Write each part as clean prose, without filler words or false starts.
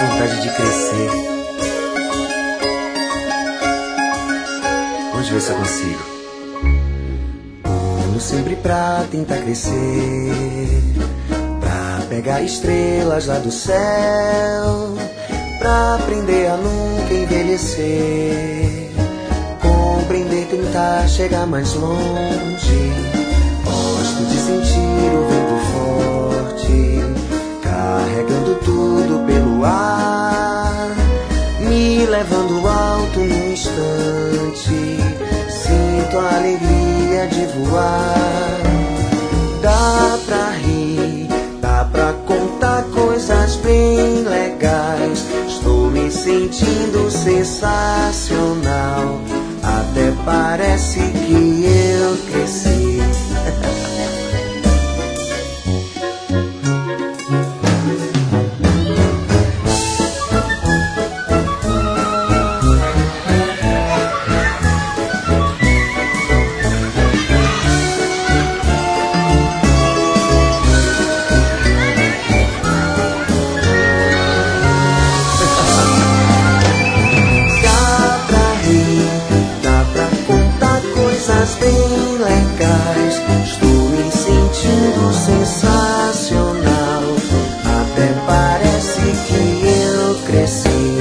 vontade de crescer. Vamos ver se eu consigo. Como sempre pra tentar crescer, pra pegar estrelas lá do céu, pra aprender a nunca envelhecer, compreender, tentar chegar mais longe. Gosto de sentir o vento forte, carregando tudo pelo ar, me levando alto num instante. Sinto a alegria de voar. Dá pra rir, dá pra contar coisas bem legais. Estou me sentindo sensacional. Até parece que eu cresci. Bem legais, estou me sentindo sensacional. Até parece que eu cresci.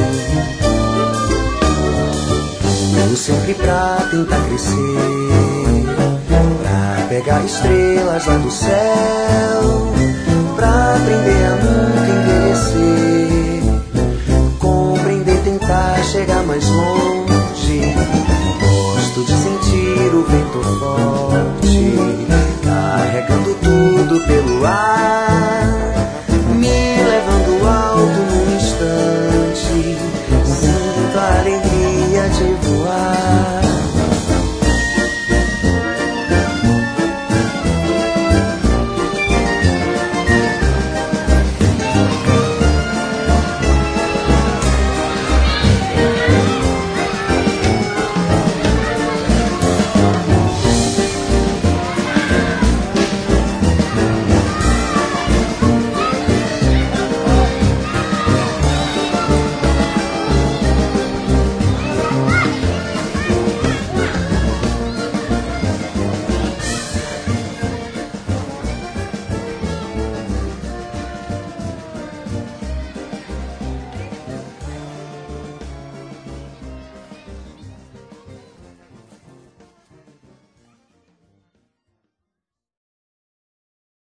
Vou sempre pra tentar crescer, pra pegar estrelas lá do céu, pra aprender a nunca envelhecer, compreender, tentar chegar mais longe. Gosto de sentir o vento forte,